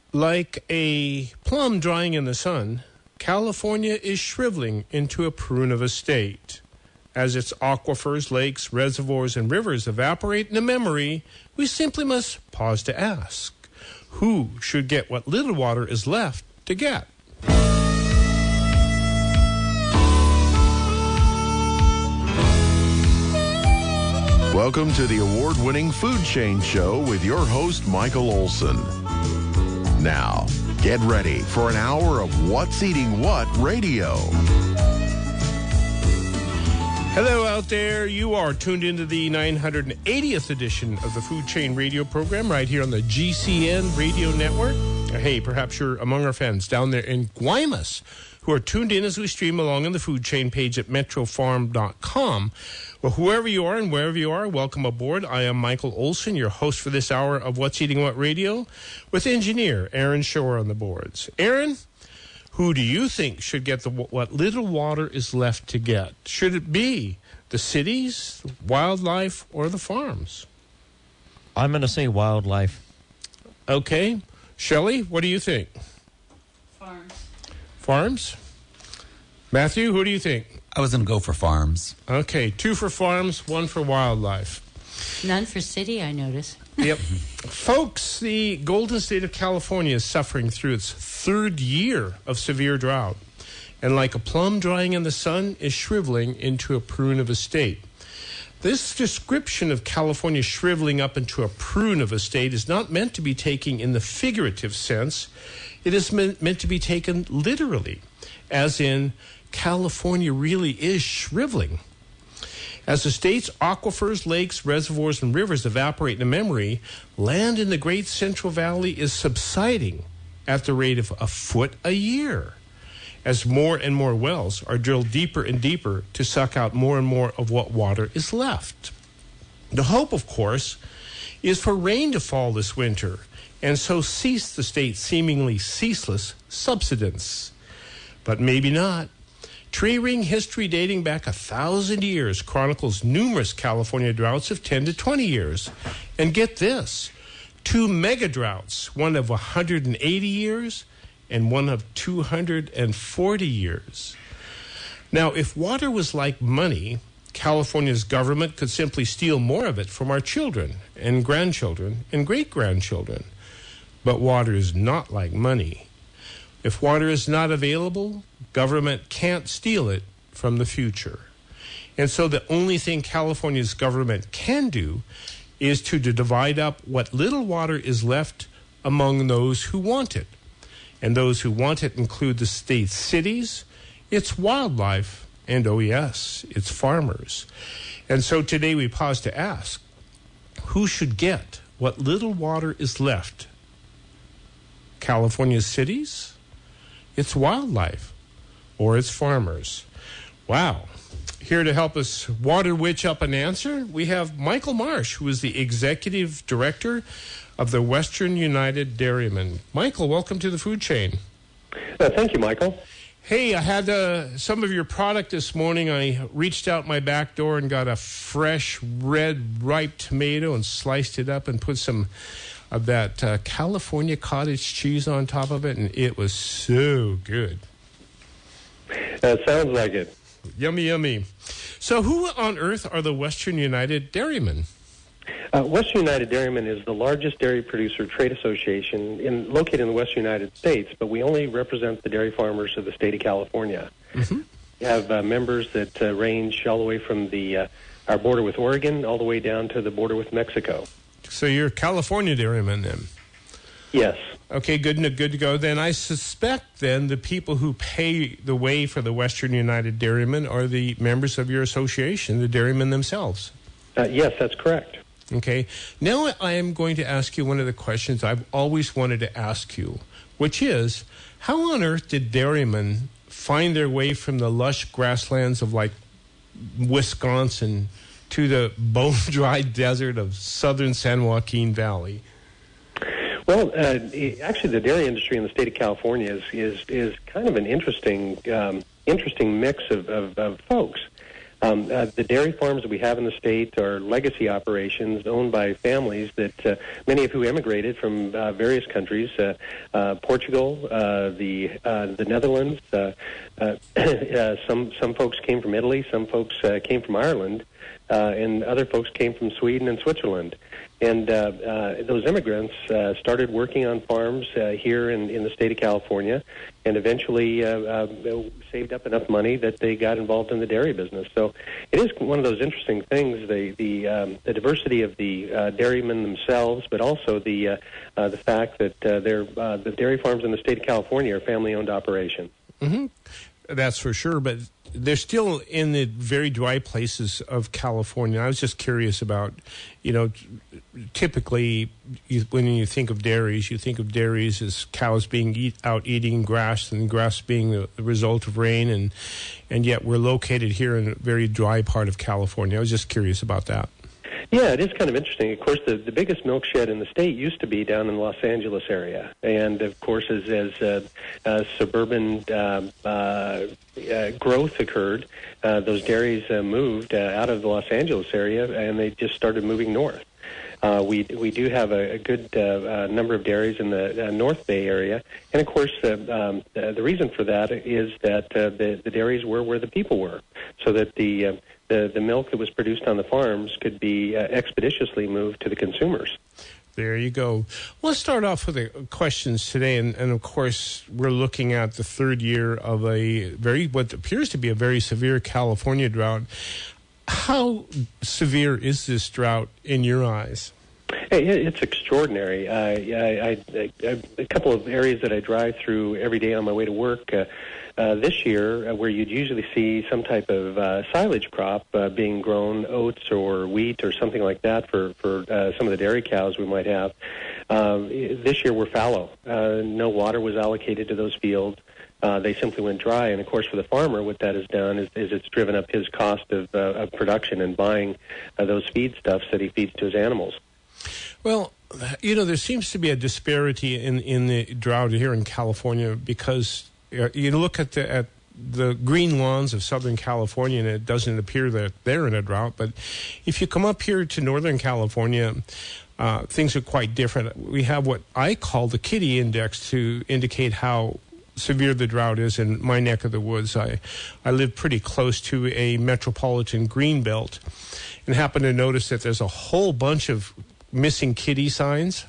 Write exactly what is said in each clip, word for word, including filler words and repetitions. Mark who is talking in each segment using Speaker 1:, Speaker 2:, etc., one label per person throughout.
Speaker 1: Like a plum drying in the sun, California is shriveling into a prune of a state. As its aquifers, lakes, reservoirs, and rivers evaporate into memory, we simply must pause to ask, who should get what little water is left to get?
Speaker 2: Welcome to the award-winning Food Chain Show with your host, Michael Olson. Now, get ready for an hour of What's Eating What radio.
Speaker 1: Hello out there. You are tuned into the nine hundred eightieth edition of the Food Chain Radio program right here on the G C N Radio Network. Hey, perhaps you're among our fans down there in Guaymas who are tuned in as we stream along on the Food Chain page at metro farm dot com. Well, whoever you are and wherever you are, welcome aboard. I am Michael Olson, your host for this hour of What's Eating What Radio, with engineer Aaron Shore on the boards. Aaron, who do you think should get the what little water is left to get? Should it be the cities, wildlife, or the farms?
Speaker 3: I'm going to say wildlife.
Speaker 1: Okay. Shelley, what do you think?
Speaker 4: Farms.
Speaker 1: Farms? Matthew, who do you think?
Speaker 5: I was going to go for farms.
Speaker 1: Okay, two for farms, one for wildlife.
Speaker 4: None for city, I notice.
Speaker 1: Yep. Folks, the Golden State of California is suffering through its third year of severe drought. And like a plum drying in the sun, is shriveling into a prune of a state. This description of California shriveling up into a prune of a state is not meant to be taken in the figurative sense. It is meant, meant to be taken literally, as in California really is shriveling. As the state's aquifers, lakes, reservoirs, and rivers evaporate into memory, land in the Great Central Valley is subsiding at the rate of a foot a year, as more and more wells are drilled deeper and deeper to suck out more and more of what water is left. The hope, of course, is for rain to fall this winter, and so cease the state's seemingly ceaseless subsidence. But maybe not. Tree ring history dating back a thousand years chronicles numerous California droughts of ten to twenty years. And get this, two mega droughts, one of one hundred eighty years and one of two hundred forty years. Now, if water was like money, California's government could simply steal more of it from our children and grandchildren and great-grandchildren. But water is not like money. If water is not available, government can't steal it from the future. And so the only thing California's government can do is to divide up what little water is left among those who want it. And those who want it include the state's cities, its wildlife, and, oh yes, its farmers. And so today we pause to ask, who should get what little water is left? California's cities, its wildlife, or its farmers? Wow. Here to help us water witch up an answer, we have Michael Marsh, who is the executive director of the Western United Dairymen. Michael, welcome to the Food Chain.
Speaker 6: Uh, thank you, Michael.
Speaker 1: Hey, I had uh, some of your product this morning. I reached out my back door and got a fresh, red, ripe tomato and sliced it up and put some of that uh, California cottage cheese on top of it, and it was so good.
Speaker 6: That sounds like it.
Speaker 1: Yummy, yummy. So who on earth are the Western United Dairymen?
Speaker 6: Uh, Western United Dairymen is the largest dairy producer trade association in, located in the Western United States, but we only represent the dairy farmers of the state of California. Mm-hmm. We have uh, members that uh, range all the way from the uh, our border with Oregon all the way down to the border with Mexico.
Speaker 1: So you're California Dairymen then?
Speaker 6: Yes.
Speaker 1: Okay, good, good to go. Then I suspect then the people who pay the way for the Western United Dairymen are the members of your association, the dairymen themselves.
Speaker 6: Uh, yes, that's correct.
Speaker 1: Okay. Now I am going to ask you one of the questions I've always wanted to ask you, which is, how on earth did dairymen find their way from the lush grasslands of like Wisconsin to the bone-dry desert of southern San Joaquin Valley?
Speaker 6: Well, uh, actually, the dairy industry in the state of California is is, is kind of an interesting um, interesting mix of, of, of folks. Um, uh, the dairy farms that we have in the state are legacy operations owned by families that uh, many of who immigrated from uh, various countries, uh, uh, Portugal, uh, the uh, the Netherlands. Uh, uh, uh, some some folks came from Italy, some folks uh, came from Ireland, uh, and other folks came from Sweden and Switzerland. And uh, uh, those immigrants uh, started working on farms uh, here in, in the state of California, and eventually uh, uh, saved up enough money that they got involved in the dairy business. So it is one of those interesting things, the the, um, the diversity of the uh, dairymen themselves, but also the uh, uh, the fact that uh, they're, uh, the dairy farms in the state of California are family-owned operations.
Speaker 1: Mm-hmm. That's for sure, but they're still in the very dry places of California. I was just curious about, you know, typically you, when you think of dairies, you think of dairies as cows being eat, out eating grass, and grass being the, the result of rain, and and yet we're located here in a very dry part of California. I was just curious about that.
Speaker 6: Yeah, it is kind of interesting. Of course, the, the biggest milk shed in the state used to be down in the Los Angeles area. And, of course, as, as uh, uh, suburban uh, uh, uh, growth occurred, uh, those dairies uh, moved uh, out of the Los Angeles area, and they just started moving north. Uh, we we do have a, a good uh, uh, number of dairies in the uh, North Bay area, and of course uh, um, the, the reason for that is that uh, the, the dairies were where the people were, so that the uh, the the milk that was produced on the farms could be uh, expeditiously moved to the consumers.
Speaker 1: There you go. Let's start off with the questions today, and, and of course we're looking at the third year of a very what appears to be a very severe California drought. How severe is this drought in your eyes?
Speaker 6: Hey, it's extraordinary. Uh, I, I, I, a couple of areas that I drive through every day on my way to work uh, uh, this year, uh, where you'd usually see some type of uh, silage crop uh, being grown, oats or wheat or something like that for, for uh, some of the dairy cows we might have. Uh, this year we're fallow. Uh, no water was allocated to those fields. Uh, they simply went dry, and of course, for the farmer, what that has done is, is it's driven up his cost of, uh, of production and buying uh, those feedstuffs that he feeds to his animals.
Speaker 1: Well, you know, there seems to be a disparity in, in the drought here in California because uh, you look at the at the green lawns of Southern California, and it doesn't appear that they're in a drought. But if you come up here to Northern California, uh, things are quite different. We have what I call the Kitty Index to indicate how severe the drought is in my neck of the woods. I, I live pretty close to a metropolitan green belt and happen to notice that there's a whole bunch of missing kitty signs.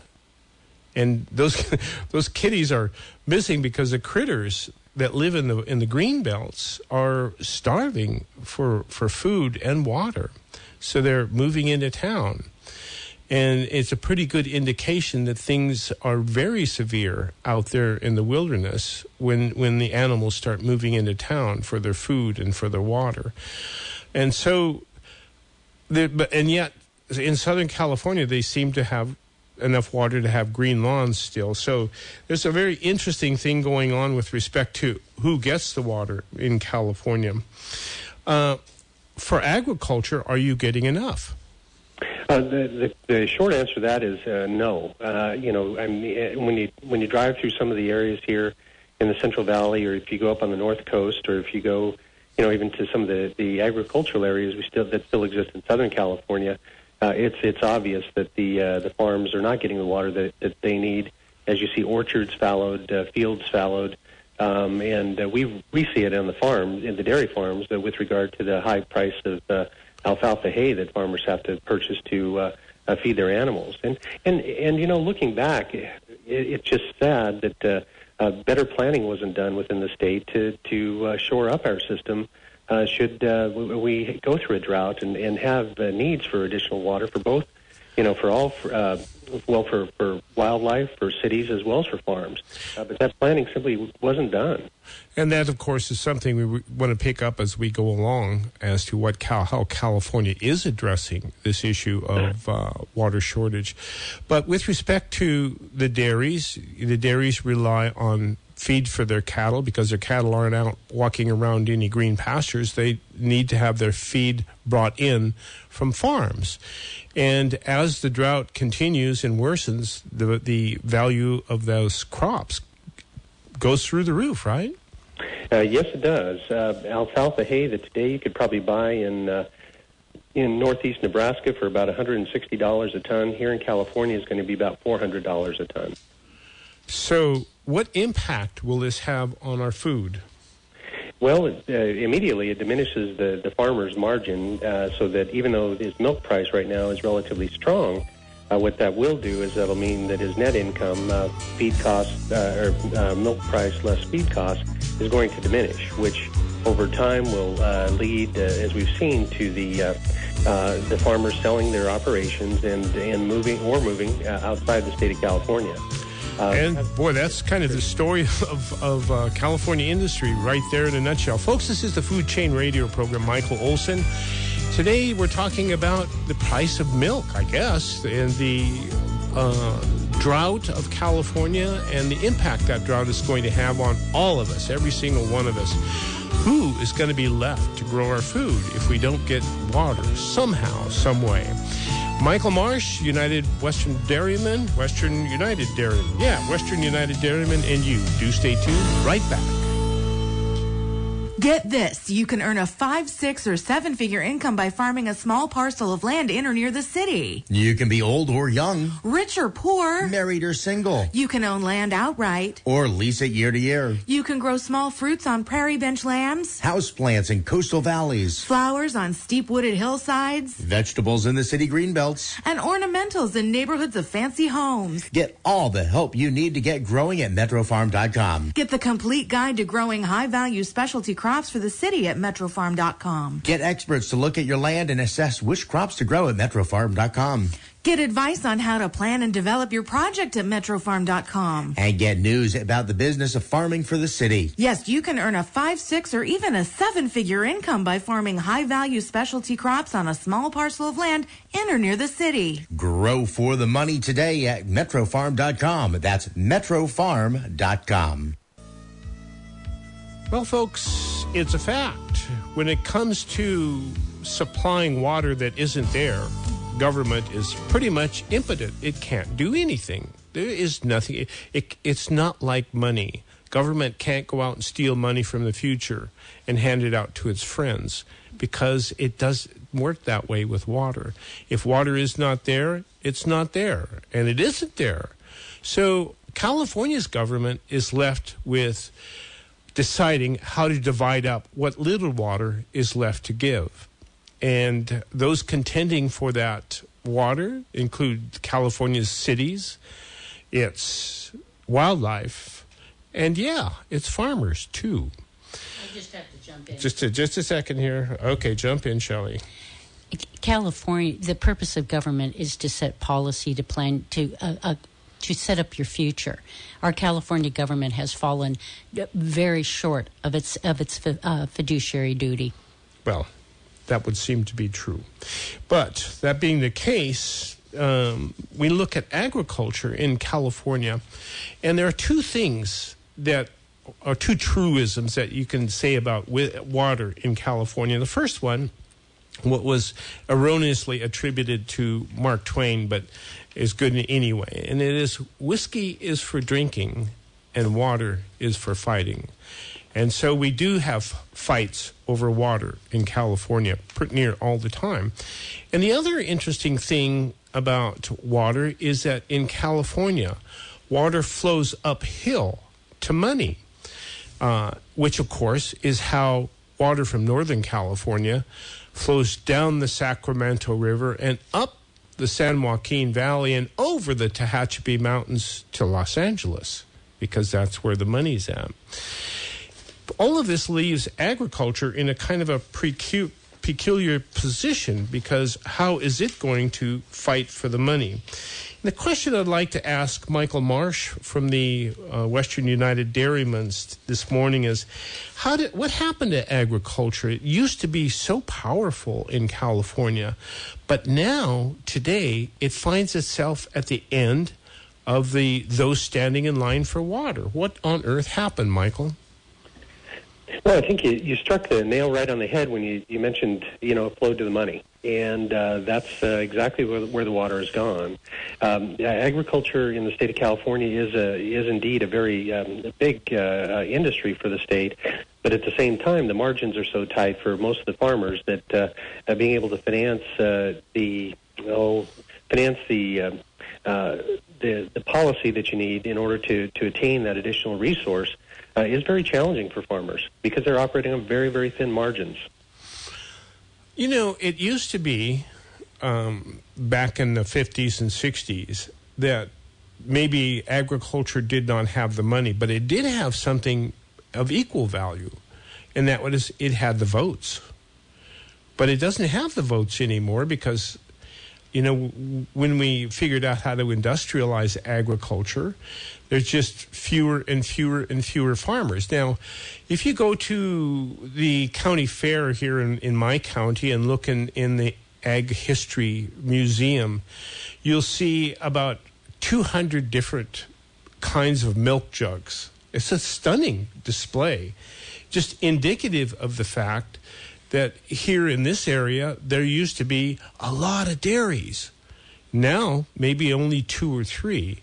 Speaker 1: And those those kitties are missing because the critters that live in the in the green belts are starving for for food and water. So they're moving into town. And it's a pretty good indication that things are very severe out there in the wilderness when when the animals start moving into town for their food and for their water. And so, but and yet in Southern California, they seem to have enough water to have green lawns still. So there's a very interesting thing going on with respect to who gets the water in California. Uh, for agriculture, are you getting enough?
Speaker 6: Uh, the, the, the short answer to that is uh, no. Uh, you know, I mean, when you when you drive through some of the areas here in the Central Valley, or if you go up on the North Coast, or if you go, you know, even to some of the, the agricultural areas we still that still exist in Southern California, uh, it's it's obvious that the uh, the farms are not getting the water that, that they need. As you see, orchards fallowed, uh, fields fallowed, um, and uh, we we see it on the farm, in the dairy farms, uh, with regard to the high price of uh, alfalfa hay that farmers have to purchase to uh, uh, feed their animals. And, and, and you know, looking back, it, it's just sad that uh, uh, better planning wasn't done within the state to, to uh, shore up our system uh, should uh, we go through a drought and, and have uh, needs for additional water for both, you know, for all, uh, well, for, for wildlife, for cities, as well as for farms. Uh, but that planning simply wasn't done.
Speaker 1: And that, of course, is something we w- want to pick up as we go along as to what Cal- how California is addressing this issue of uh, water shortage. But with respect to the dairies, the dairies rely on feed for their cattle because their cattle aren't out walking around any green pastures. They need to have their feed brought in from farms. And as the drought continues and worsens, the the value of those crops goes through the roof, right?
Speaker 6: Uh, yes, it does. Uh, alfalfa hay that today you could probably buy in uh, in northeast Nebraska for about one hundred sixty dollars a ton. Here in California is going to be about four hundred dollars a ton.
Speaker 1: So what impact will this have on our food?
Speaker 6: Well, it, uh, immediately it diminishes the, the farmer's margin uh, so that even though his milk price right now is relatively strong, uh, what that will do is that'll mean that his net income, uh, feed cost, uh, or uh, milk price less feed cost, is going to diminish, which over time will uh, lead, uh, as we've seen, to the uh, uh, the farmers selling their operations and, and moving or moving uh, outside the state of California. Uh,
Speaker 1: and, boy, that's kind of the story of, of uh, California industry right there in a nutshell. Folks, this is the Food Chain Radio program. Michael Olson. Today we're talking about the price of milk, I guess, and the uh, drought of California and the impact that drought is going to have on all of us, every single one of us. Who is going to be left to grow our food if we don't get water somehow, some way? Michael Marsh, United Western Dairyman, Western United Dairyman. Yeah, Western United Dairyman, and you. Do stay tuned. Right back.
Speaker 5: Get this. You can earn a five, six, or seven-figure income by farming a small parcel of land in or near the city.
Speaker 7: You can be old or young.
Speaker 5: Rich or poor.
Speaker 7: Married or single.
Speaker 5: You can own land outright.
Speaker 7: Or lease it year to year.
Speaker 5: You can grow small fruits on prairie bench lands.
Speaker 7: Houseplants in coastal valleys.
Speaker 5: Flowers on steep wooded hillsides.
Speaker 7: Vegetables in the city greenbelts.
Speaker 5: And ornamentals in neighborhoods of fancy homes.
Speaker 7: Get all the help you need to get growing at Metro Farm dot com.
Speaker 5: Get the complete guide to growing high-value specialty crops for the city at Metro Farm dot com.
Speaker 7: Get experts to look at your land and assess which crops to grow at Metro Farm dot com.
Speaker 5: Get advice on how to plan and develop your project at Metro Farm dot com.
Speaker 7: And get news about the business of farming for the city.
Speaker 5: Yes, you can earn a five, six, or even a seven-figure income by farming high-value specialty crops on a small parcel of land in or near the city.
Speaker 7: Grow for the money today at Metro Farm dot com. That's Metro Farm dot com.
Speaker 1: Well, folks, it's a fact. When it comes to supplying water that isn't there, government is pretty much impotent. It can't do anything. There is nothing. It, it, it's not like money. Government can't go out and steal money from the future and hand it out to its friends because it doesn't work that way with water. If water is not there, it's not there, and it isn't there. So California's government is left with deciding how to divide up what little water is left to give. And those contending for that water include California's cities, its wildlife, and yeah, its farmers too.
Speaker 4: I just have to jump in.
Speaker 1: Just a, just a second here. Okay, jump in, Shelley.
Speaker 4: California, the purpose of government is to set policy, to plan, to uh, uh, to set up your future. Our California government has fallen very short of its of its uh, fiduciary duty.
Speaker 1: Well, that would seem to be true. But that being the case, um, we look at agriculture in California, and there are two things that are two truisms that you can say about water in California. The first one, what was erroneously attributed to Mark Twain, but is good anyway, and it is whiskey is for drinking and water is for fighting. And so we do have fights over water in California pretty near all the time. And the other interesting thing about water is that in California, water flows uphill to money, uh, which of course is how water from Northern California flows down the Sacramento River and up the San Joaquin Valley and over the Tehachapi Mountains to Los Angeles, because that's where the money's at. All of this leaves agriculture in a kind of a precu- peculiar position, because how is it going to fight for the money? And the question I'd like to ask Michael Marsh from the uh, Western United Dairymen this morning is, how did what happened to agriculture? It used to be so powerful in California, but now, today, it finds itself at the end of the those standing in line for water. What on earth happened, Michael?
Speaker 6: Well, I think you, you struck the nail right on the head when you, you mentioned, you know, it flowed to the money. And uh, that's uh, exactly where, where the water has gone. Um, agriculture in the state of California is a, is indeed a very um, big uh, uh, industry for the state. But at the same time, the margins are so tight for most of the farmers that uh, uh, being able to finance uh, the oh, finance the, uh, uh, the the policy that you need in order to, to attain that additional resource uh, is very challenging for farmers because they're operating on very, very thin margins.
Speaker 1: You know, it used to be um, back in the fifties and sixties that maybe agriculture did not have the money, but it did have something of equal value, and that was it had the votes. But it doesn't have the votes anymore because, you know, when we figured out how to industrialize agriculture, there's just fewer and fewer and fewer farmers. Now, if you go to the county fair here in, in my county and look in, in the Ag History Museum, you'll see about two hundred different kinds of milk jugs. It's a stunning display, just indicative of the fact that here in this area, there used to be a lot of dairies. Now, maybe only two or three.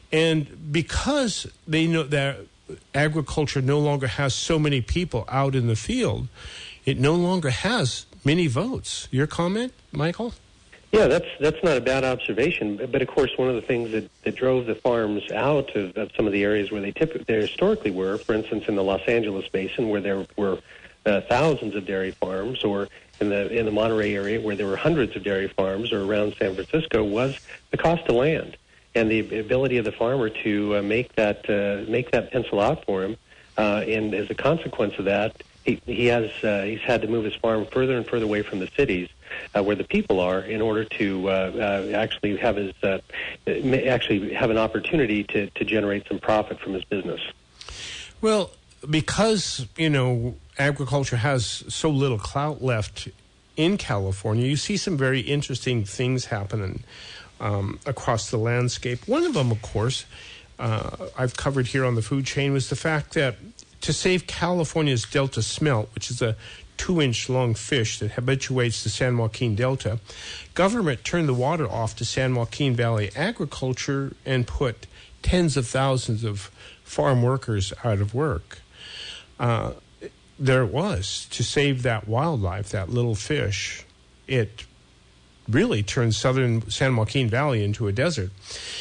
Speaker 1: And because they know that agriculture no longer has so many people out in the field, it no longer has many votes. Your comment, Michael?
Speaker 6: Yeah, that's that's not a bad observation. But of course, one of the things that, that drove the farms out of, of some of the areas where they typically they historically were, for instance, in the Los Angeles basin, where there were uh, thousands of dairy farms, or in the in the Monterey area, where there were hundreds of dairy farms, or around San Francisco, was the cost of land and the ability of the farmer to uh, make that uh, make that pencil out for him. Uh, and as a consequence of that, he, he has uh, he's had to move his farm further and further away from the cities. Uh, where the people are, in order to uh, uh, actually have his uh, actually have an opportunity to, to generate some profit from his business.
Speaker 1: Well, because you know agriculture has so little clout left in California, you see some very interesting things happening um, across the landscape. One of them, of course, uh, I've covered here on the food chain, was the fact that to save California's Delta smelt, which is a two-inch long fish that habituates the San Joaquin Delta, government turned the water off to San Joaquin Valley agriculture and put tens of thousands of farm workers out of work. Uh, there it was. To save that wildlife, that little fish, it really turned southern San Joaquin Valley into a desert.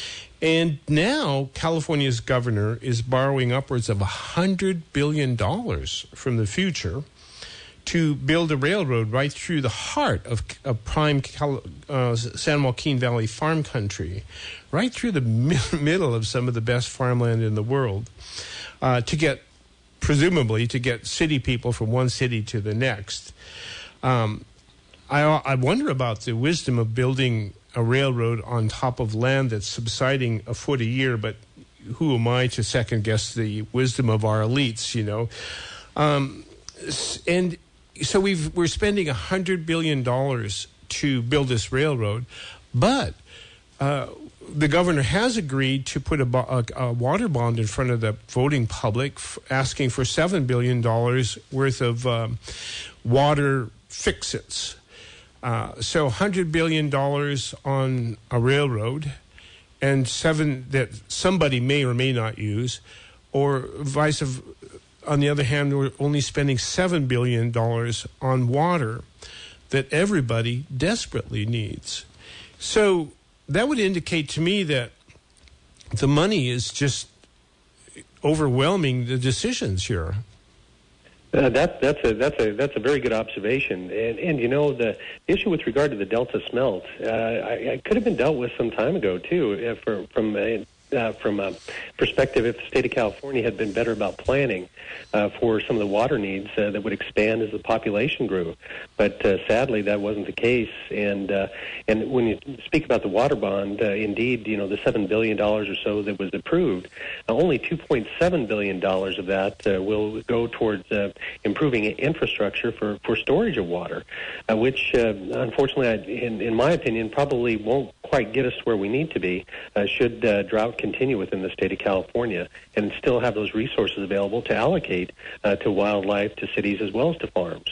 Speaker 1: And now California's governor is borrowing upwards of one hundred billion dollars from the future to build a railroad right through the heart of, of prime Cal, uh, San Joaquin Valley farm country, right through the mi- middle of some of the best farmland in the world, uh, to get, presumably, to get city people from one city to the next. Um, I, I wonder about the wisdom of building a railroad on top of land that's subsiding a foot a year, but who am I to second guess the wisdom of our elites, you know? Um, and so we've, we're spending one hundred billion dollars to build this railroad, but uh, the governor has agreed to put a, a, a water bond in front of the voting public, f- asking for seven billion dollars worth of um, water fix-its. Uh, so one hundred billion dollars on a railroad and seven that somebody may or may not use, or vice versa. On the other hand, we're only spending seven billion dollars on water that everybody desperately needs. So that would indicate to me that the money is just overwhelming the decisions here.
Speaker 6: Uh, that, that's a that's a that's a very good observation, and and you know the issue with regard to the Delta smelt, uh, I, I could have been dealt with some time ago too, uh, for, from a, uh, from a perspective if the state of California had been better about planning uh, for some of the water needs uh, that would expand as the population grew. But uh, sadly, that wasn't the case. And uh, and when you speak about the water bond, uh, indeed, you know, the seven billion dollars or so that was approved, uh, only two point seven billion dollars of that uh, will go towards uh, improving infrastructure for, for storage of water, uh, which, uh, unfortunately, I, in, in my opinion, probably won't quite get us to where we need to be uh, should uh, drought continue within the state of California, and still have those resources available to allocate uh, to wildlife, to cities, as well as to farms.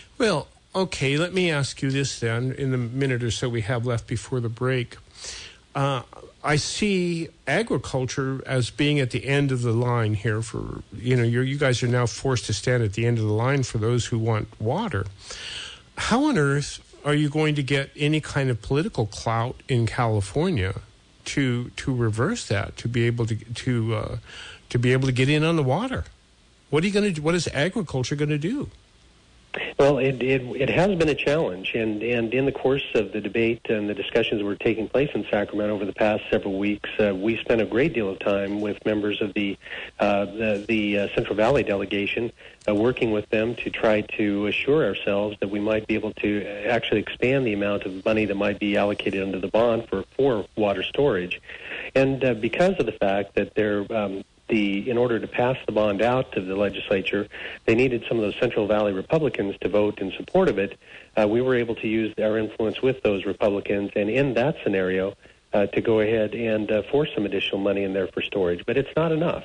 Speaker 1: Well, okay, let me ask you this then, in the minute or so we have left before the break. uh, I see agriculture as being at the end of the line here for, you know, you're, you guys are now forced to stand at the end of the line for those who want water. How on earth are you going to get any kind of political clout in California to to reverse that, to be able to to uh, to be able to get in on the water? What are you going to do? What is agriculture going to do?
Speaker 6: Well, it, it it has been a challenge, and, and in the course of the debate and the discussions that were taking place in Sacramento over the past several weeks, uh, we spent a great deal of time with members of the uh, the, the uh, Central Valley delegation, uh, working with them to try to assure ourselves that we might be able to actually expand the amount of money that might be allocated under the bond for, for water storage. And uh, because of the fact that they're um, The, in order to pass the bond out to the legislature, they needed some of those Central Valley Republicans to vote in support of it. Uh, we were able to use our influence with those Republicans, and in that scenario, uh, to go ahead and uh, force some additional money in there for storage. But it's not enough.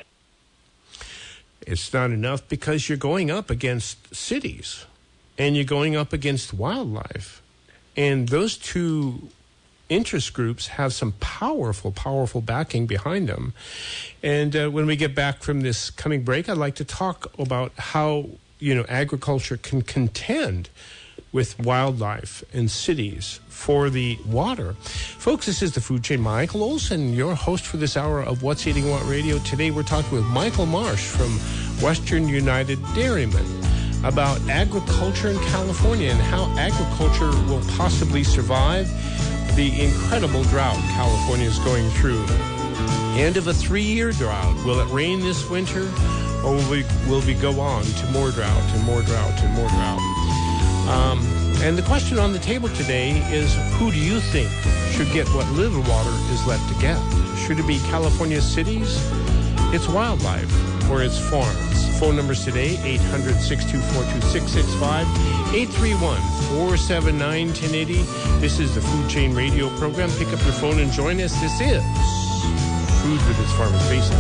Speaker 1: It's not enough because you're going up against cities, and you're going up against wildlife. And those two interest groups have some powerful, powerful backing behind them. And uh, when we get back from this coming break, I'd like to talk about how, you know, agriculture can contend with wildlife and cities for the water. Folks, this is the Food Chain. Michael Olson, your host for this hour of What's Eating What Radio. Today we're talking with Michael Marsh from Western United Dairymen about agriculture in California and how agriculture will possibly survive the incredible drought California is going through. End of a three-year drought. Will it rain this winter, or will we, will we go on to more drought and more drought and more drought? Um, and the question on the table today is, who do you think should get what little water is left to get? Should it be California cities, its wildlife, or its farms? Phone numbers today, eight hundred, six two four, two six six five, eight three one, four seven nine, one zero eight zero. This is the Food Chain Radio program. Pick up your phone and join us. This is Food with its Farmer's Basin.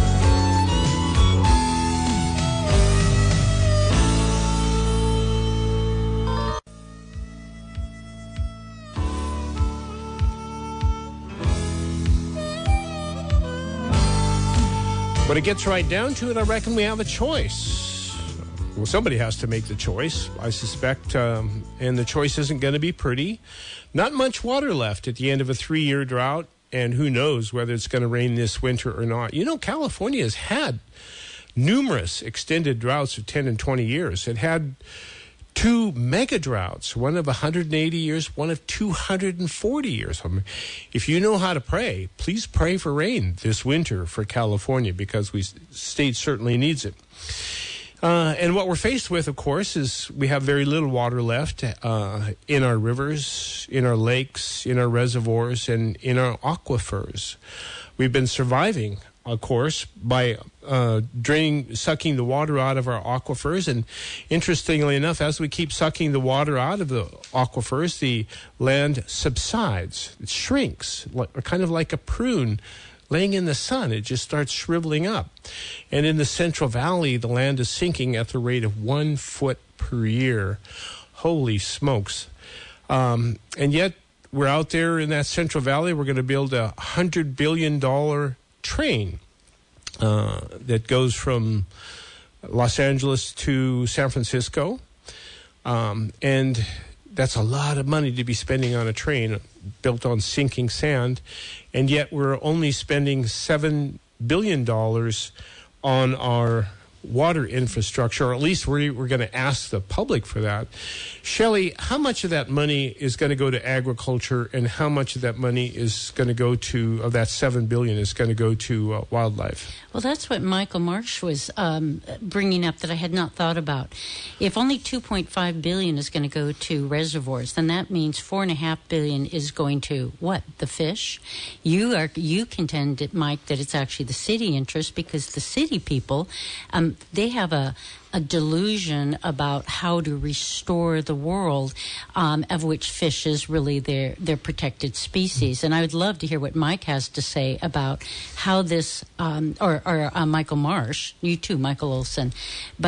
Speaker 1: When it gets right down to it, I reckon we have a choice. Well, somebody has to make the choice, I suspect, um, and the choice isn't going to be pretty. Not much water left at the end of a three-year drought, and who knows whether it's going to rain this winter or not. You know, California has had numerous extended droughts of ten and twenty years. It had two mega droughts, one of one hundred eighty years, one of two hundred forty years. I mean, if you know how to pray, please pray for rain this winter for California, because we state certainly needs it. Uh, and what we're faced with, of course, is we have very little water left uh, in our rivers, in our lakes, in our reservoirs, and in our aquifers. We've been surviving, of course, by uh, draining, sucking the water out of our aquifers. And interestingly enough, as we keep sucking the water out of the aquifers, the land subsides. It shrinks, like, kind of like a prune laying in the sun. It just starts shriveling up. And in the Central Valley, the land is sinking at the rate of one foot per year. Holy smokes. Um, and yet, we're out there in that Central Valley. We're going to build a one hundred billion dollars train uh, that goes from Los Angeles to San Francisco. Um, and that's a lot of money to be spending on a train built on sinking sand. And yet we're only spending seven billion dollars on our water infrastructure, or at least we're, we're going to ask the public for that. Shelley, how much of that money is going to go to agriculture, and how much of that money is going to go to, of that seven billion dollars is going to go to uh, wildlife?
Speaker 4: Well, that's what Michael Marsh was um, bringing up that I had not thought about. If only two point five billion dollars is going to go to reservoirs, then that means four point five billion dollars is going to, what, the fish? You are you contend, Mike, that it's actually the city interest, because the city people, um, they have a, a delusion about how to restore the world, um, of which fish is really their, their protected species. And I would love to hear what Mike has to say about how this, um, or, or uh, Michael Marsh, you too, Michael Olson, but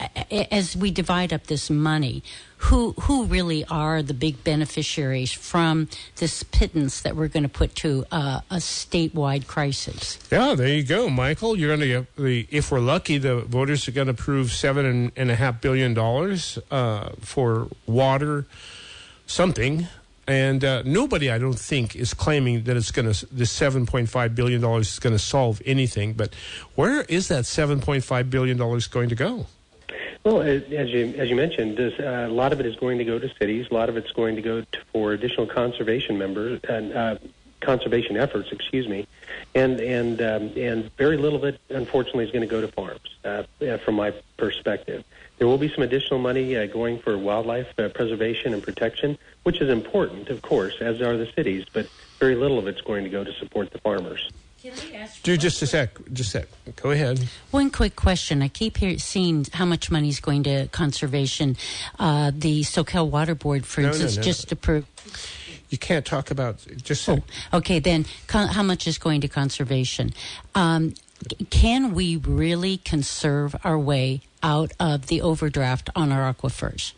Speaker 4: as we divide up this money, who who really are the big beneficiaries from this pittance that we're going to put to uh, a statewide crisis?
Speaker 1: Yeah, there you go, Michael. You're going to get the, if we're lucky, the voters are going to approve seven and, and a half billion dollars uh, for water, something. And uh, nobody, I don't think, is claiming that it's going to, this seven point five billion dollars is going to solve anything. But where is that seven point five billion dollars going to go?
Speaker 6: Well, as you as you mentioned, this, uh, a lot of it is going to go to cities. A lot of it's going to go to, for additional conservation members and uh, conservation efforts. Excuse me, and and um, and very little of it, unfortunately, is going to go to farms. Uh, from my perspective, there will be some additional money uh, going for wildlife uh, preservation and protection, which is important, of course, as are the cities. But very little of it's going to go to support the farmers.
Speaker 1: Do just a sec, just a sec. Go ahead.
Speaker 4: One quick question. I keep hear, seeing how much money is going to conservation. Uh, the SoCal Water Board, for
Speaker 1: No,
Speaker 4: instance,
Speaker 1: no, no.
Speaker 4: just approved.
Speaker 1: You can't talk about, just
Speaker 4: Oh, okay, then con- how much is going to conservation? Um, c- can we really conserve our way out of the overdraft on our aquifers?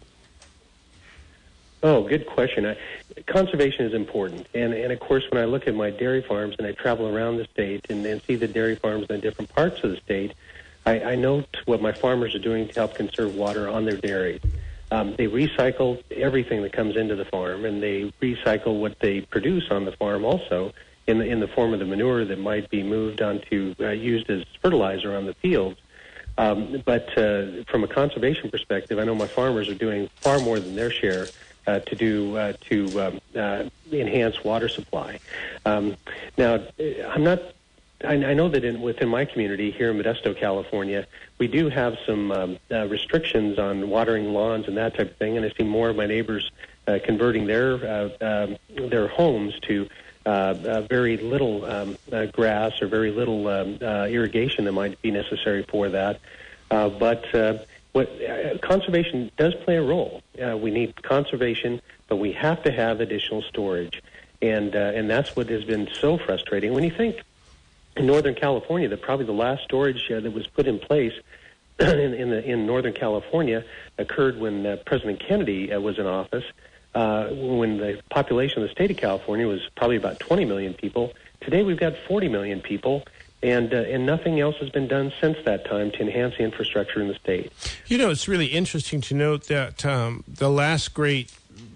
Speaker 6: Oh, good question. I, conservation is important. And, and, of course, when I look at my dairy farms and I travel around the state and, and see the dairy farms in different parts of the state, I, I note what my farmers are doing to help conserve water on their dairies. Um, they recycle everything that comes into the farm, and they recycle what they produce on the farm also in the, in the form of the manure that might be moved onto, uh, used as fertilizer on the fields. Um, but uh, from a conservation perspective, I know my farmers are doing far more than their share Uh, to do uh, to um, uh, enhance water supply. Um, now, I'm not. I, I know that in, within my community here in Modesto, California, we do have some um, uh, restrictions on watering lawns and that type of thing, and I see more of my neighbors uh, converting their uh, um, their homes to uh, uh, very little um, uh, grass or very little um, uh, irrigation that might be necessary for that, uh, but. Uh, What, uh, conservation does play a role. Uh, we need conservation, but we have to have additional storage, and uh, and that's what has been so frustrating. When you think in Northern California, that probably the last storage uh, that was put in place in in, the, in Northern California occurred when uh, President Kennedy uh, was in office, uh, when the population of the state of California was probably about twenty million people. Today we've got forty million people. And uh, and nothing else has been done since that time to enhance the infrastructure in the state.
Speaker 1: You know, it's really interesting to note that um, the last great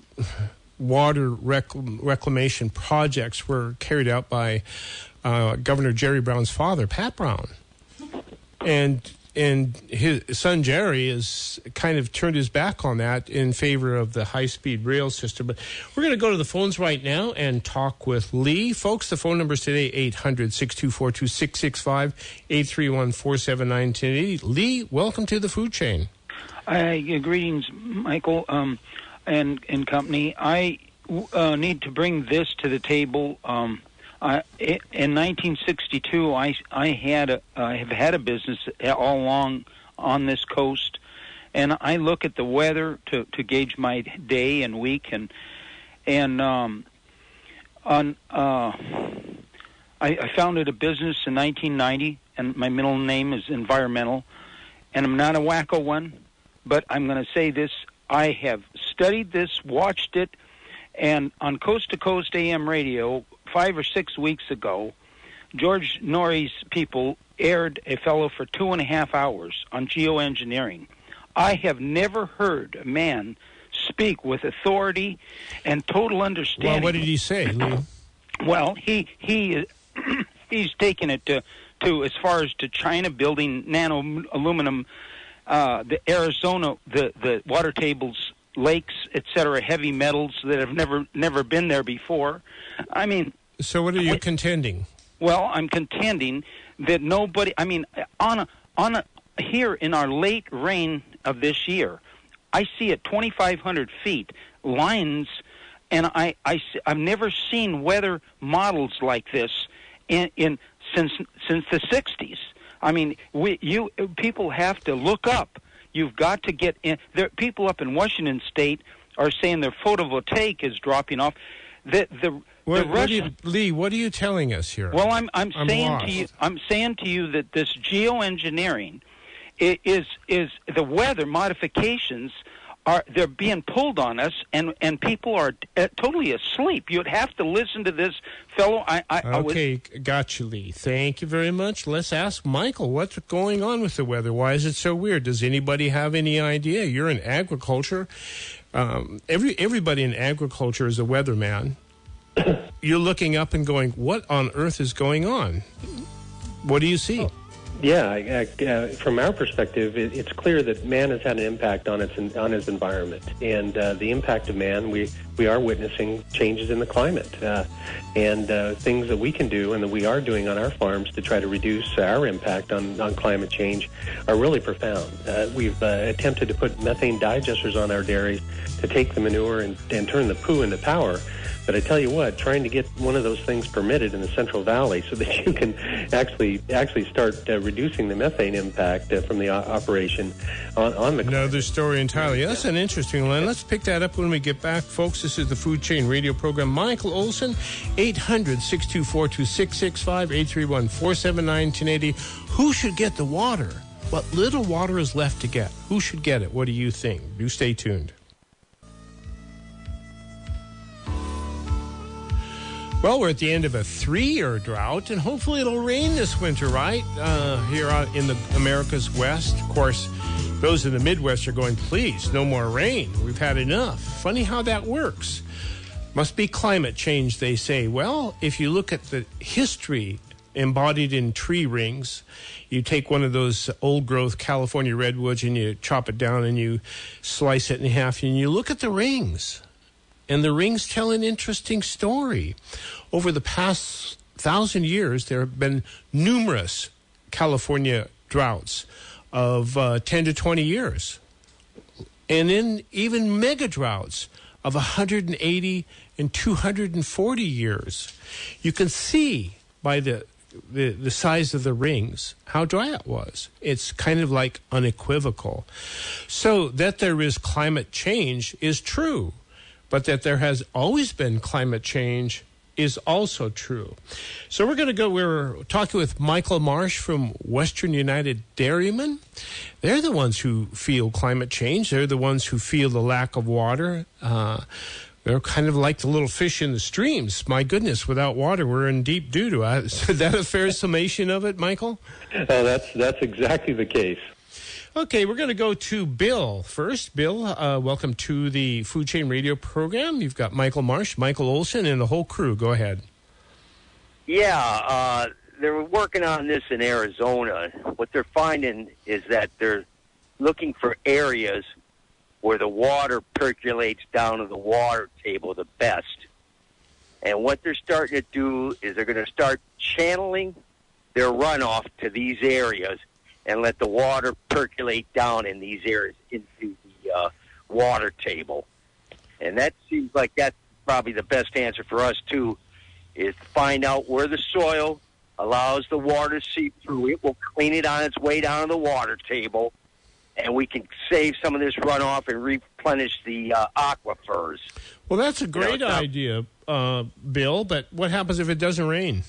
Speaker 1: water rec- reclamation projects were carried out by uh, Governor Jerry Brown's father, Pat Brown. And and his son Jerry has kind of turned his back on that in favor of the high-speed rail system. But we're going to go to the phones right now and talk with Lee. Folks, the phone number is today eight hundred, six two four, two six six five, eight three one, four seven nine, one zero eight zero. Lee, welcome to the food chain.
Speaker 8: Uh, greetings, Michael um, and, and company. I uh, need to bring this to the table. Um, Uh, in nineteen sixty-two, I, I had a, I have had a business all along on this coast, and I look at the weather to, to gauge my day and week, and and um, on uh, I, I founded a business in nineteen ninety, and my middle name is Environmental, and I'm not a wacko one, but I'm going to say this: I have studied this, watched it, and on Coast to Coast A M radio. Five or six weeks ago, George Norrie's people aired a fellow for two and a half hours on geoengineering. I have never heard a man speak with authority and total understanding.
Speaker 1: Well, what did he say, Lee?
Speaker 8: Well, he he he's taken it to to as far as to China building nano aluminum, uh, the Arizona, the the water tables, lakes, et cetera, heavy metals that have never never been there before. I mean,
Speaker 1: so what are you
Speaker 8: I,
Speaker 1: contending?
Speaker 8: Well, I'm contending that nobody. I mean, on a, on a, here in our late rain of this year, I see at twenty-five hundred feet lines, and I, I I've never seen weather models like this in, in since since the sixties. I mean, we you people have to look up. You've got to get in. There, people up in Washington State are saying their photovoltaic is dropping off. The the,
Speaker 1: what,
Speaker 8: the
Speaker 1: what
Speaker 8: Russian,
Speaker 1: you, Lee, what are you telling us here?
Speaker 8: Well, I'm I'm,
Speaker 1: I'm
Speaker 8: saying
Speaker 1: lost.
Speaker 8: to you, I'm saying to you that this geoengineering i- is is the weather modifications are they're being pulled on us, and, and people are uh, totally asleep. You'd have to listen to this fellow. I, I, I was,
Speaker 1: Okay, got you, Lee. Thank you very much. Let's ask Michael, what's going on with the weather? Why is it so weird? Does anybody have any idea? You're in agriculture. Um, every everybody in agriculture is a weatherman. You're looking up and going, what on earth is going on? What do you see?
Speaker 6: Oh. Yeah, I, I, uh, from our perspective, it, it's clear that man has had an impact on its on his environment, and uh, the impact of man, we we are witnessing changes in the climate, uh, and uh, things that we can do and that we are doing on our farms to try to reduce our impact on, on climate change are really profound. Uh, we've uh, attempted to put methane digesters on our dairies to take the manure and, and turn the poo into power. But I tell you what, trying to get one of those things permitted in the Central Valley so that you can actually actually start uh, reducing the methane impact uh, from the o- operation on, on the...
Speaker 1: Another story entirely. That's an interesting one. Let's pick that up when we get back. Folks, this is the Food Chain Radio Program. Michael Olson, eight hundred, six two four, two six six five, eight three one, four seven nine, one oh eight oh. Who should get the water? What little water is left to get? Who should get it? What do you think? Do stay tuned. Well, we're at the end of a three-year drought, and hopefully it'll rain this winter, right? Uh, here out in the America's West. Of course, those in the Midwest are going, please, no more rain. We've had enough. Funny how that works. Must be climate change, they say. Well, if you look at the history embodied in tree rings, you take one of those old-growth California redwoods and you chop it down and you slice it in half, and you look at the rings. And the rings tell an interesting story. Over the past thousand years, there have been numerous California droughts of uh, ten to twenty years. And then even mega droughts of one hundred eighty and two hundred forty years. You can see by the, the, the size of the rings how dry it was. It's kind of like unequivocal. So that there is climate change is true. But that there has always been climate change is also true. So we're going to go, we're talking with Michael Marsh from Western United Dairymen. They're the ones who feel climate change. They're the ones who feel the lack of water. Uh, they're kind of like the little fish in the streams. My goodness, without water, we're in deep doo-doo. Is that a fair summation of it, Michael?
Speaker 6: Oh, that's, that's exactly the case.
Speaker 1: Okay, we're going to go to Bill first. Bill, uh, welcome to the Food Chain Radio Program. You've got Michael Marsh, Michael Olson, and the whole crew. Go ahead.
Speaker 9: Yeah, uh, they're working on this in Arizona. What they're finding is that they're looking for areas where the water percolates down to the water table the best. And what they're starting to do is they're going to start channeling their runoff to these areas and let the water percolate down in these areas into the uh, water table. And that seems like that's probably the best answer for us, too, is to find out where the soil allows the water to seep through. It will clean it on its way down to the water table, and we can save some of this runoff and replenish the uh, aquifers.
Speaker 1: Well, that's a great
Speaker 9: you know,
Speaker 1: idea, uh, Bill, but what happens if it doesn't rain?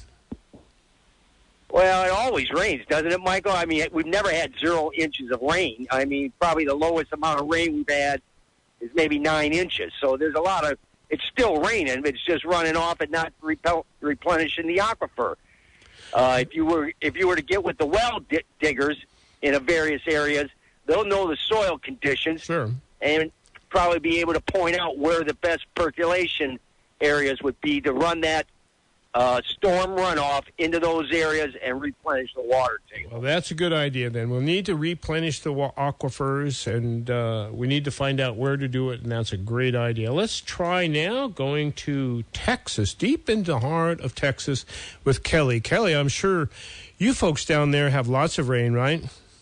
Speaker 9: Well, it always rains, doesn't it, Michael? I mean, we've never had zero inches of rain. I mean, probably the lowest amount of rain we've had is maybe nine inches. So there's a lot of, it's still raining, but it's just running off and not repel, replenishing the aquifer. Uh, if you were if you were to get with the well di- diggers in a various areas, they'll know the soil conditions
Speaker 1: sure.
Speaker 9: and probably be able to point out where the best percolation areas would be to run that Uh, storm runoff into those areas and replenish the water table.
Speaker 1: Well, that's a good idea then. We'll need to replenish the wa- aquifers, and uh, we need to find out where to do it, and that's a great idea. Let's try now going to Texas, deep into the heart of Texas with Kelly. Kelly, I'm sure you folks down there have lots of rain, right?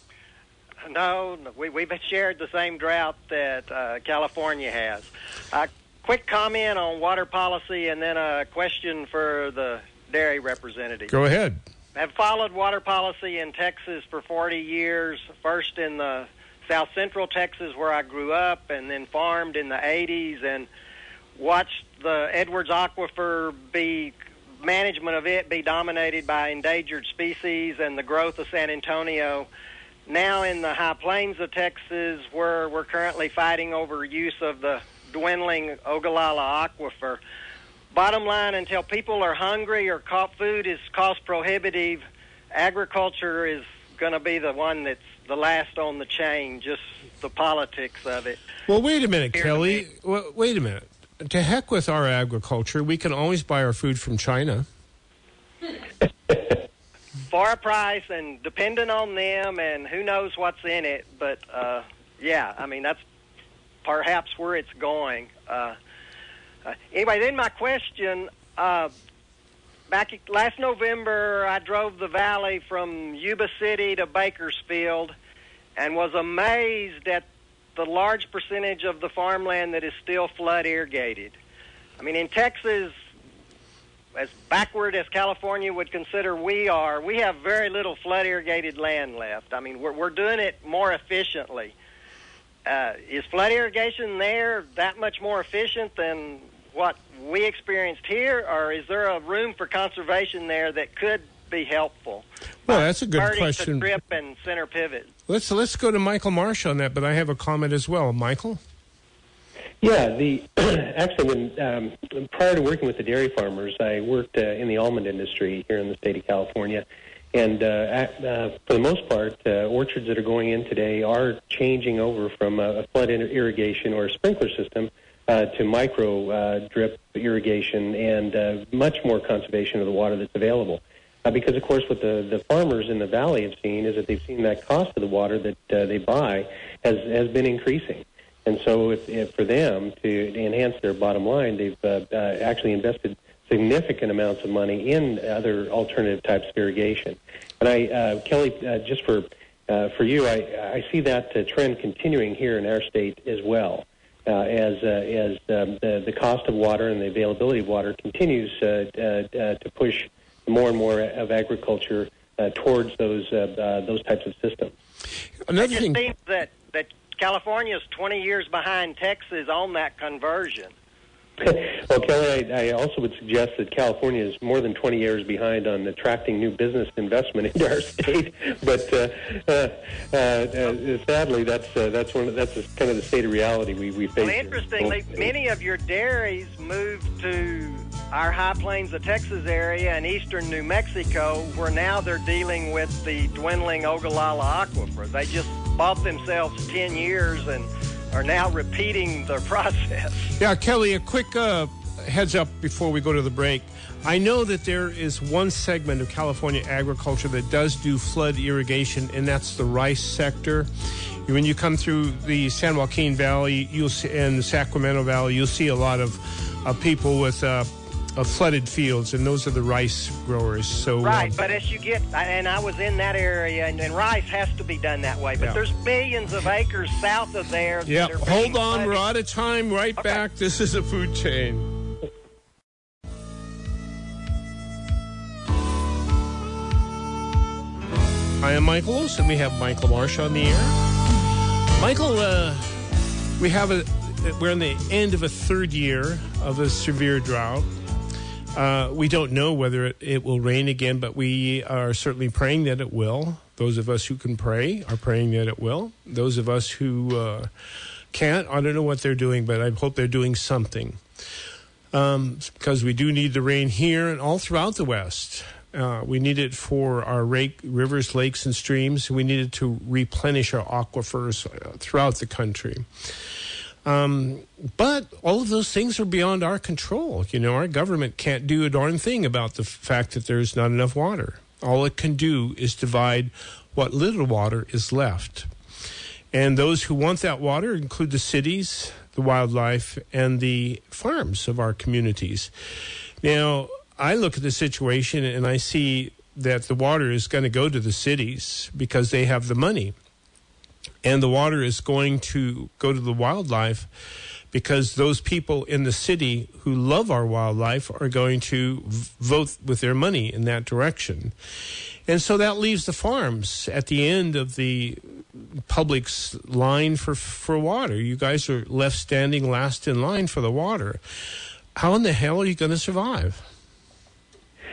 Speaker 10: No, we, we've shared the same drought that uh, California has. I Quick comment on water policy and then a question for the dairy representative.
Speaker 1: Go ahead.
Speaker 10: I've followed water policy in Texas for forty years, first in the south central Texas where I grew up and then farmed in the eighties and watched the Edwards Aquifer be, management of it be dominated by endangered species and the growth of San Antonio now in the high plains of Texas, where we're currently fighting over use of the dwindling Ogallala Aquifer. Bottom line, until people are hungry or co- food is cost prohibitive, agriculture is going to be the one that's the last on the chain, just the politics of it.
Speaker 1: Well, wait a minute, Kelly. Well, wait a minute. To heck with our agriculture. We can always buy our food from China.
Speaker 10: For a price and dependent on them, and who knows what's in it. But, uh, yeah, I mean, that's perhaps where it's going. Uh, uh, anyway, then my question, uh, back last November, I drove the valley from Yuba City to Bakersfield and was amazed at the large percentage of the farmland that is still flood irrigated. I mean, in Texas, as backward as California would consider we are, we have very little flood irrigated land left. I mean, we're, we're doing it more efficiently. Uh, is flood irrigation there that much more efficient than what we experienced here, or is there a room for conservation there that could be helpful?
Speaker 1: Well, that's a good
Speaker 10: Converting
Speaker 1: question.
Speaker 10: to drip and center pivot.
Speaker 1: Let's let's go to Michael Marsh on that, but I have a comment as well. Michael?
Speaker 6: Yeah, the actually, when, um, prior to working with the dairy farmers, I worked uh, in the almond industry here in the state of California. And uh, at, uh, for the most part, uh, orchards that are going in today are changing over from a, a flood irrigation or a sprinkler system uh, to micro uh, drip irrigation and uh, much more conservation of the water that's available. Uh, because, of course, what the, the farmers in the valley have seen is that they've seen that cost of the water that uh, they buy has, has been increasing. And so if, if for them to enhance their bottom line, they've uh, uh, actually invested significant amounts of money in other alternative types of irrigation. And I, uh, Kelly, uh, just for uh, for you, I, I see that uh, trend continuing here in our state as well, uh, as uh, as um, the, the cost of water and the availability of water continues uh, uh, uh, to push more and more of agriculture uh, towards those uh, uh, those types of systems.
Speaker 1: Another
Speaker 10: it just
Speaker 1: thing
Speaker 10: seems that, that California is twenty years behind Texas on that conversion.
Speaker 6: Well, Kelly, I, I also would suggest that California is more than twenty years behind on attracting new business investment into our state. But uh, uh, uh, uh, sadly, that's uh, that's one of, that's kind of the state of reality we we face.
Speaker 10: Well, interestingly, many of your dairies moved to our high plains of Texas area and eastern New Mexico, where now they're dealing with the dwindling Ogallala Aquifer. They just bought themselves ten years and are now repeating the process.
Speaker 1: Yeah, Kelly, a quick uh, heads up before we go to the break. I know that there is one segment of California agriculture that does do flood irrigation, and that's the rice sector. When you come through the San Joaquin Valley you'll see, and the Sacramento Valley, you'll see a lot of uh, people with uh, uh, flooded fields, and those are the rice growers. So
Speaker 10: right,
Speaker 1: um,
Speaker 10: but as you get, and I was in that area, and, and rice has to be done that way. But
Speaker 1: yeah.
Speaker 10: there's millions of acres south of there.
Speaker 1: Yeah,
Speaker 10: that are
Speaker 1: hold
Speaker 10: being
Speaker 1: on,
Speaker 10: flooded.
Speaker 1: we're out of time. Right
Speaker 10: Okay.
Speaker 1: back. This is a food chain. I am Michael Olson. We have Michael Marsh on the air. Michael, uh, we have a we're in the end of a third year of a severe drought. Uh, we don't know whether it, it will rain again, but we are certainly praying that it will. Those of us who can pray are praying that it will. Those of us who uh, can't, I don't know what they're doing, but I hope they're doing something. Um, because we do need the rain here and all throughout the West. Uh, we need it for our rake, rivers, lakes, and streams. We need it to replenish our aquifers uh, throughout the country. Um, but all of those things are beyond our control. You know, our government can't do a darn thing about the fact that there's not enough water. All it can do is divide what little water is left. And those who want that water include the cities, the wildlife, and the farms of our communities. Now, I look at the situation and I see that the water is going to go to the cities because they have the money. And the water is going to go to the wildlife because those people in the city who love our wildlife are going to v- vote with their money in that direction. And so that leaves the farms at the end of the public's line for for water. You guys are left standing last in line for the water. How in the hell are you going to survive?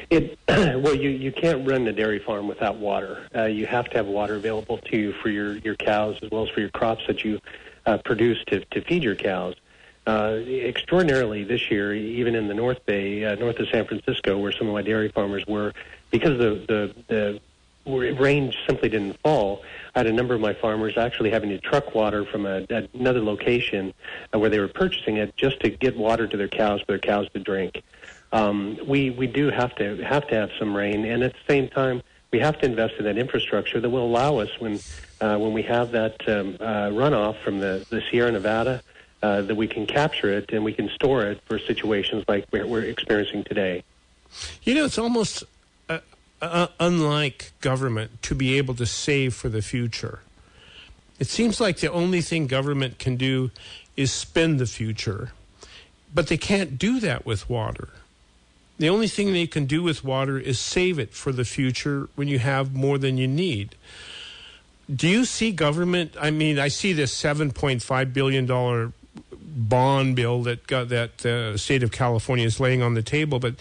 Speaker 6: It well, you, you can't run a dairy farm without water. Uh, you have to have water available to you for your, your cows as well as for your crops that you uh, produce to, to feed your cows. Uh, extraordinarily this year, even in the North Bay, uh, north of San Francisco, where some of my dairy farmers were, because the, the, the rain simply didn't fall, I had a number of my farmers actually having to truck water from a, another location uh, where they were purchasing it just to get water to their cows for their cows to drink. Um, we, we do have to have to have some rain, and at the same time, we have to invest in that infrastructure that will allow us, when uh, when we have that um, uh, runoff from the, the Sierra Nevada, uh, that we can capture it and we can store it for situations like we're, we're experiencing today.
Speaker 1: You know, it's almost uh, uh, unlike government to be able to save for the future. It seems like the only thing government can do is spend the future, but they can't do that with water. The only thing they can do with water is save it for the future when you have more than you need. Do you see government? I mean, I see this seven point five billion dollars bond bill that got that the uh, state of California is laying on the table, but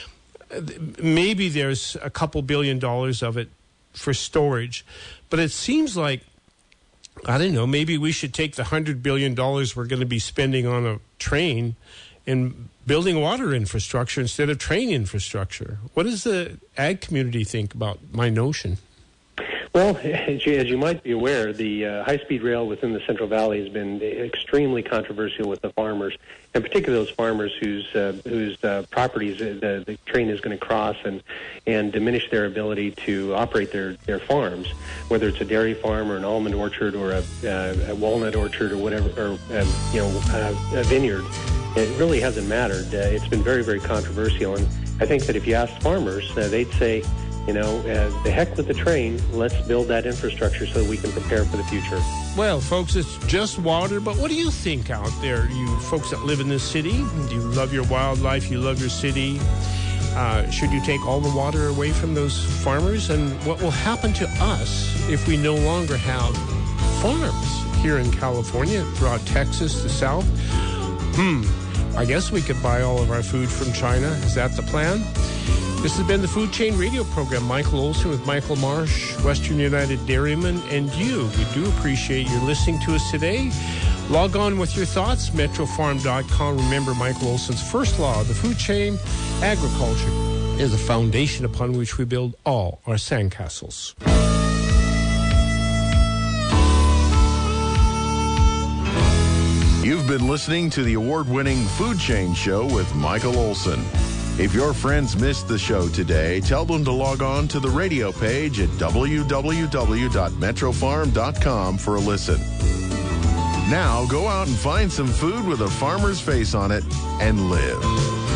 Speaker 1: maybe there's a couple billion dollars of it for storage. But it seems like, I don't know, maybe we should take the one hundred billion dollars we're going to be spending on a train and building water infrastructure instead of train infrastructure. What does the ag community think about my notion?
Speaker 6: Well, as you, as you might be aware, the uh, high-speed rail within the Central Valley has been extremely controversial with the farmers, and particularly those farmers whose uh, whose uh, properties the, the train is going to cross and and diminish their ability to operate their, their farms, whether it's a dairy farm or an almond orchard or a, uh, a walnut orchard or whatever, or um, you know, uh, a vineyard. It really hasn't mattered. Uh, it's been very, very controversial, and I think that if you ask farmers, uh, they'd say, you know, uh, the heck with the train, let's build that infrastructure so that we can prepare for the future.
Speaker 1: Well, folks, it's just water, but what do you think out there, you folks that live in this city? Do you love your wildlife? You love your city? Uh, should you take all the water away from those farmers? And what will happen to us if we no longer have farms here in California, throughout Texas, the South? Hmm, I guess we could buy all of our food from China. Is that the plan? This has been the Food Chain Radio Program. Michael Olson with Michael Marsh, Western United Dairyman, and you. We do appreciate you listening to us today. Log on with your thoughts, metro farm dot com. Remember Michael Olson's first law of the food chain: agriculture is the foundation upon which we build all our sandcastles.
Speaker 2: You've been listening to the award-winning Food Chain Show with Michael Olson. If your friends missed the show today, tell them to log on to the radio page at w w w dot metro farm dot com for a listen. Now go out and find some food with a farmer's face on it and live.